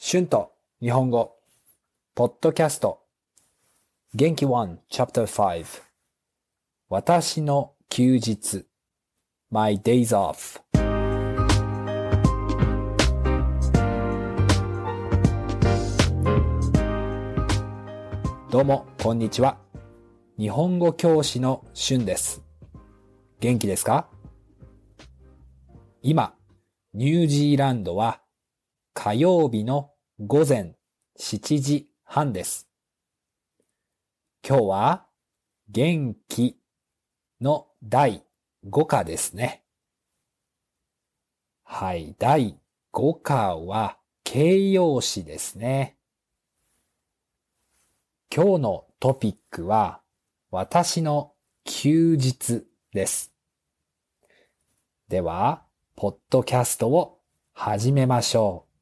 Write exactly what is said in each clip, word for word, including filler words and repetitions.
春と日本語ポッドキャスト元気いち チャプターご私の休日 My days off どうもこんにちは。日本語教師の春です。元気ですか？今ニュージーランドは火曜日の午前しちじはんです。今日は元気のだいご課ですね。はい、だいご課は形容詞ですね。今日のトピックは私の休日です。では、ポッドキャストを始めましょう。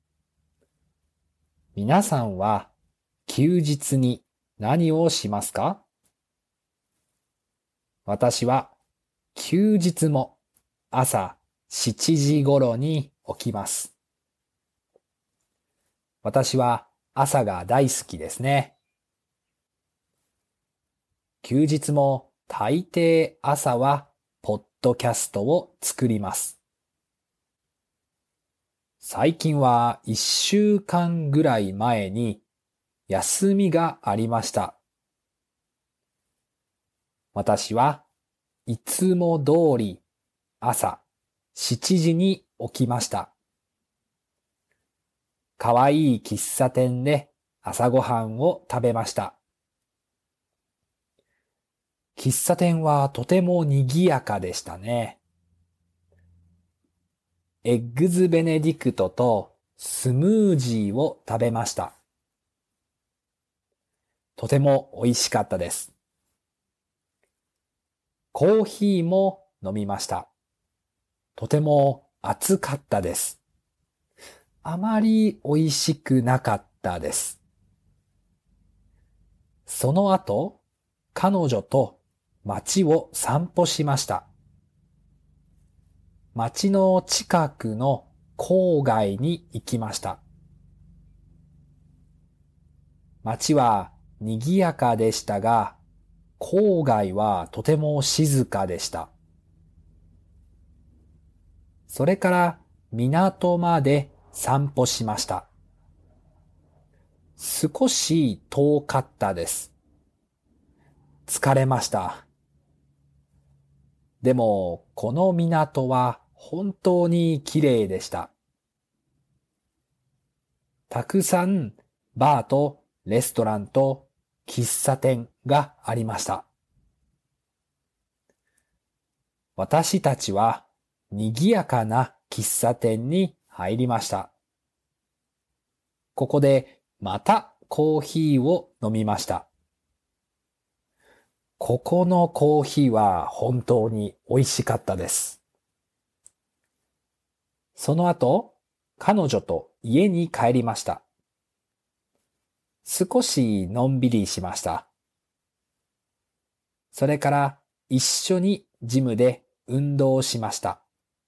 皆さんは休日に何をしますか？私は休日も朝しちじ頃に起きます。私は朝が大好きですね。休日も大抵朝はポッドキャストを作ります。最近はいっしゅうかんぐらい前に休みがありました。私はいつも通り朝しちじに起きました。かわいい喫茶店で朝ごはんを食べました。喫茶店はとても賑やかでしたね。エッグズベネディクトとスムージーを食べました。とても美味しかったです。コーヒーも飲みました。とても熱かったです。あまり美味しくなかったです。その後、彼女と街を散歩しました。街の近くの郊外に行きました。街は賑やかでしたが、郊外はとても静かでした。それから港まで散歩しました。少し遠かったです。疲れました。でも、この港は本当に綺麗でした。たくさんバーとレストランと喫茶店がありました。私たちは賑やかな喫茶店に入りました。ここでまたコーヒーを飲みました。ここのコーヒーは本当に美味しかったです。その後、彼女と家に帰りました。少しのんびりしました。それから一緒にジムで運動しました。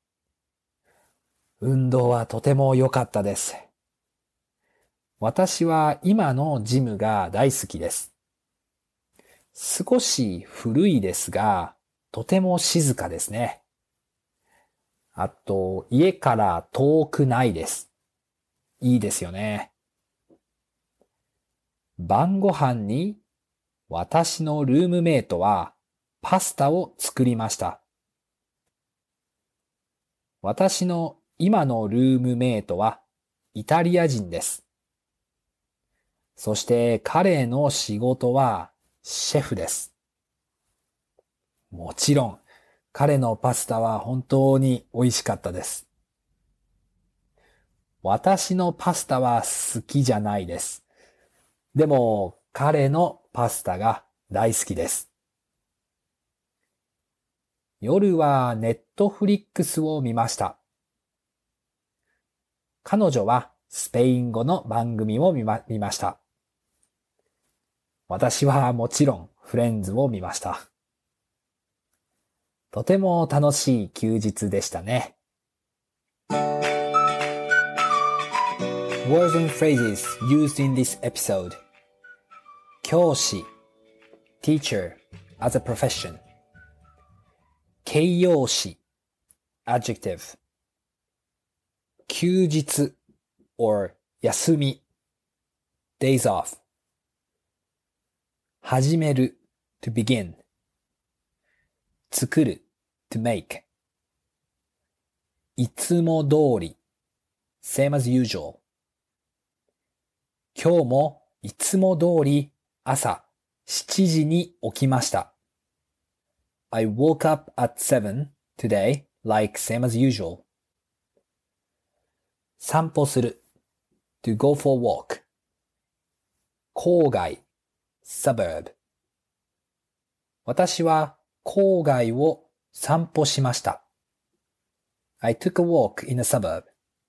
運動はとても良かったです。私は今のジムが大好きです。少し古いですが、とても静かですね。あと、家から遠くないです。いいですよね。晩ご飯に私のルームメイトはパスタを作りました。私の今のルームメイトはイタリア人です。そして彼の仕事はシェフです。もちろん彼のパスタは本当に美味しかったです。私のパスタは好きじゃないです。でも彼のパスタが大好きです。夜はネットフリックスを見ました。彼女はスペイン語の番組を見ま、見ました。私はもちろんフレンズを見ました。とても楽しい休日でしたね。 Words and phrases used in this episode. 教師 teacher as a profession. 形容詞 adjective. 休日 or 休み days off. 始める to begin. 作る to make. いつも通り same as usual. 今日もいつも通り朝しちじに起きました。I woke up at seven today, like same as usual. 散歩する to go for a walk. 郊外 suburb. 私は郊外を散歩しました。I took a walk in a suburb.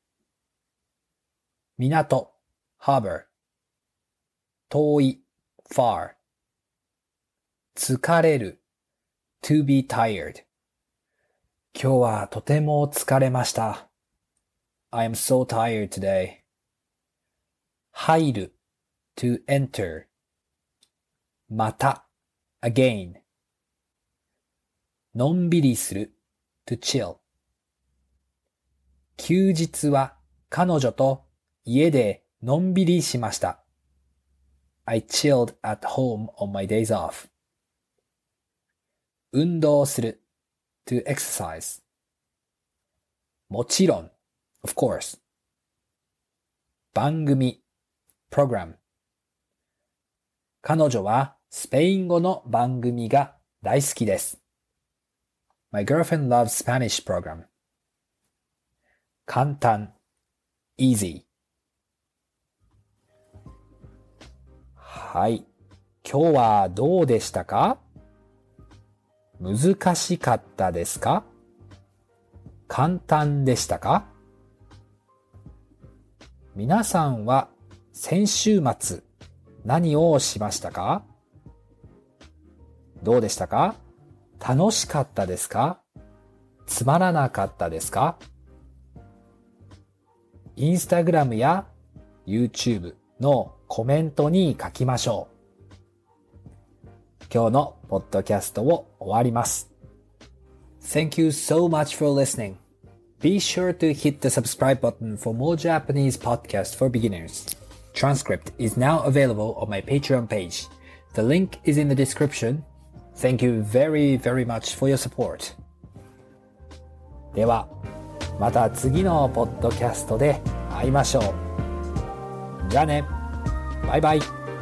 港 harbor. 遠い far. 疲れる to be tired. 今日はとても疲れました。I am so tired today. 入る to enter. また again. のんびりする to chill. 休日は彼女と家でのんびりしました。I chilled at home on my days off. 運動する to exercise. もちろん of course. 番組 program. 彼女はスペイン語の番組が大好きです。My girlfriend loves Spanish program. 簡単 easy. はい。今日はどうでしたか？難しかったですか？簡単でしたか？皆さんは先週末何をしましたか？どうでしたか？楽しかったですか？つまらなかったですか？インスタグラムや YouTube のコメントに書きましょう。今日のポッドキャストを終わります。Thank you so much for listening. Be sure to hit the subscribe button for more Japanese podcasts for beginners. Transcript is now available on my Patreon page. The link is in the description. Thank you very, very much for your support. では、また次のポッドキャストで会いましょう。じゃあね。バイバイ。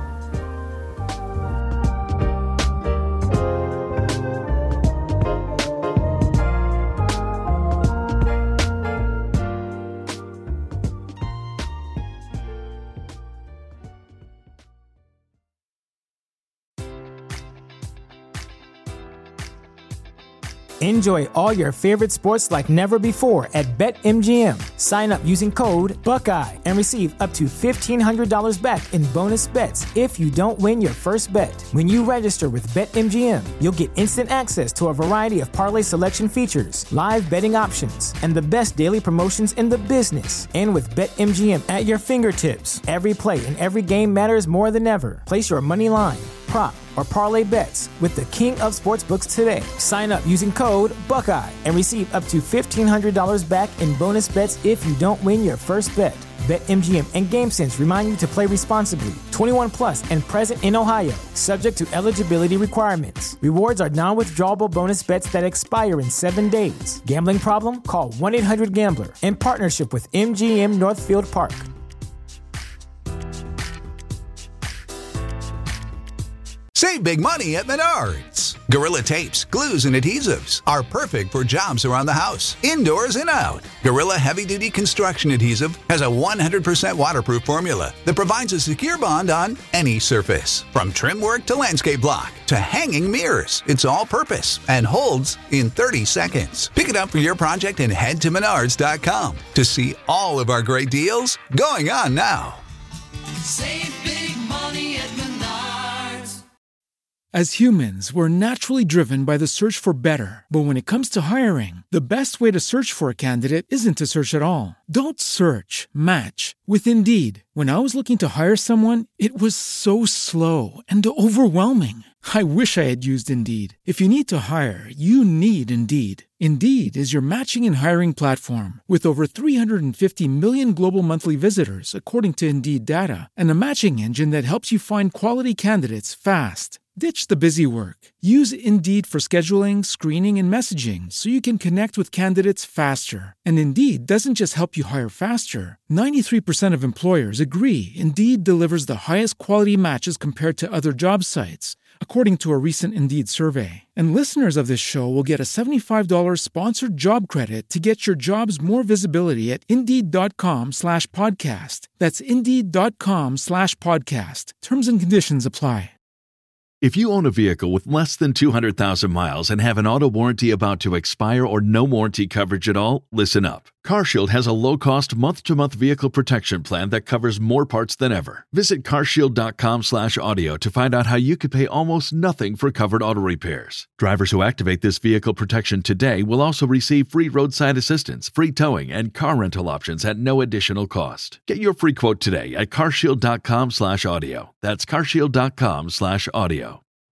Enjoy all your favorite sports like never before at BetMGM. Sign up using code Buckeye and receive up to fifteen hundred dollars back in bonus bets if you don't win your first bet. When you register with BetMGM, you'll get instant access to a variety of parlay selection features, live betting options, and the best daily promotions in the business. And with BetMGM at your fingertips, every play and every game matters more than ever. Place your money line, prop, or parlay bets with the king of sportsbooks today. Sign up using code Buckeye and receive up to fifteen hundred dollars back in bonus bets if you don't win your first bet. BetMGM and GameSense remind you to play responsibly. twenty-one plus and present in Ohio, subject to eligibility requirements. Rewards are non-withdrawable bonus bets that expire in seven days. Gambling problem? Call one eight hundred gambler. In partnership with M G M Northfield Park. Save big money at Menards. Gorilla tapes, glues, and adhesives are perfect for jobs around the house, indoors and out. Gorilla Heavy Duty Construction Adhesive has a one hundred percent waterproof formula that provides a secure bond on any surface. From trim work to landscape block to hanging mirrors, it's all purpose and holds in thirty seconds. Pick it up for your project and head to menards dot com to see all of our great deals going on now. Save big money at Menards. As humans, we're naturally driven by the search for better. But when it comes to hiring, the best way to search for a candidate isn't to search at all. Don't search, match with Indeed. When I was looking to hire someone, it was so slow and overwhelming. I wish I had used Indeed. If you need to hire, you need Indeed. Indeed is your matching and hiring platform with over three hundred fifty million global monthly visitors, according to Indeed data, and a matching engine that helps you find quality candidates fast. Ditch the busy work. Use Indeed for scheduling, screening, and messaging so you can connect with candidates faster. And Indeed doesn't just help you hire faster. ninety-three percent of employers agree Indeed delivers the highest quality matches compared to other job sites, according to a recent Indeed survey. And listeners of this show will get a seventy-five dollars sponsored job credit to get your jobs more visibility at Indeed.com slash podcast. That's Indeed.com slash podcast. Terms and conditions apply. If you own a vehicle with less than two hundred thousand miles and have an auto warranty about to expire or no warranty coverage at all, listen up. CarShield has a low-cost month-to-month vehicle protection plan that covers more parts than ever. Visit carshield.com slash audio to find out how you could pay almost nothing for covered auto repairs. Drivers who activate this vehicle protection today will also receive free roadside assistance, free towing, and car rental options at no additional cost. Get your free quote today at carshield.com slash audio. That's carshield.com slash audio.